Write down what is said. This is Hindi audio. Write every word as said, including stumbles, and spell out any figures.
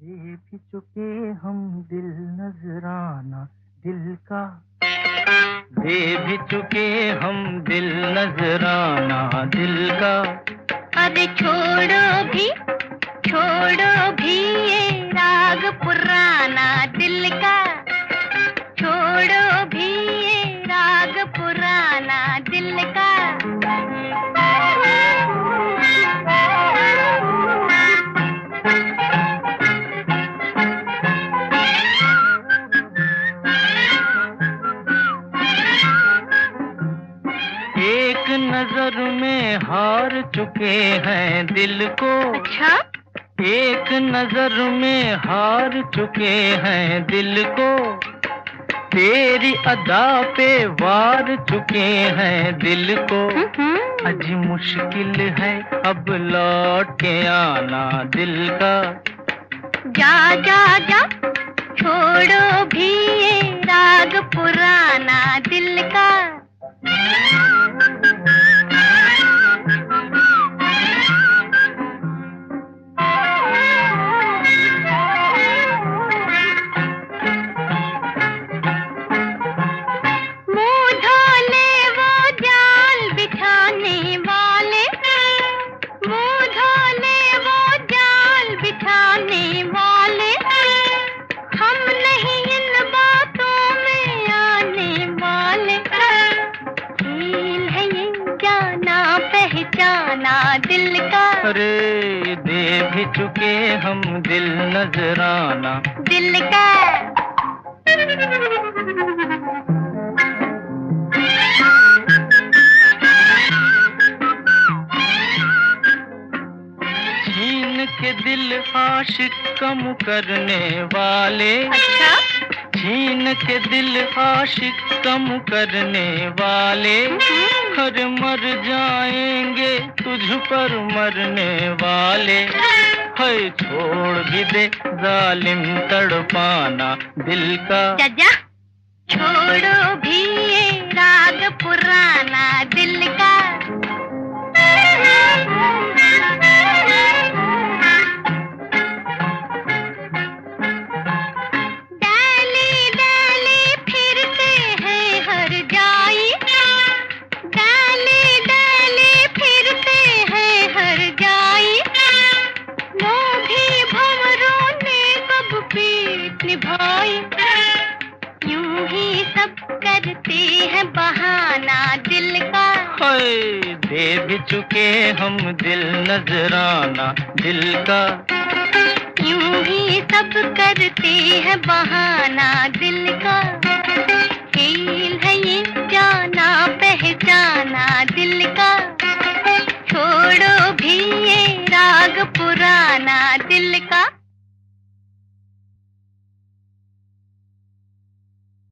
दे भी चुके हम दिल नजराना दिल का, दे भी चुके हम दिल नजराना दिल का। अरे छोड़ो भी छोड़ो भी ये राग पुराना दिल का, छोड़ो भी ये राग पुराना दिल का। एक नजर में हार चुके हैं दिल को। अच्छा? एक नजर में हार चुके हैं दिल को, तेरी अदा पे वार चुके हैं दिल को। अज मुश्किल है अब लौट के आना दिल का। जा जा जा छोड़ो भी ये राग पुराना दिल का। दिल का अरे दे भी चुके हम दिल नजराना दिल का। छीन के दिल आशिक कम करने वाले। अच्छा? छीन के दिल आशिक कम करने वाले, हर मर जाएंगे तुझ पर मरने वाले। है छोड़ भी दे जालिम तड़पाना दिल का। जा जा छोड़ो भी ये राग पुराना दिल का। निभाई यूं ही सब करते हैं बहाना दिल का। हाय दे भी चुके हम दिल नजराना दिल का। यूं ही सब करते हैं बहाना दिल का।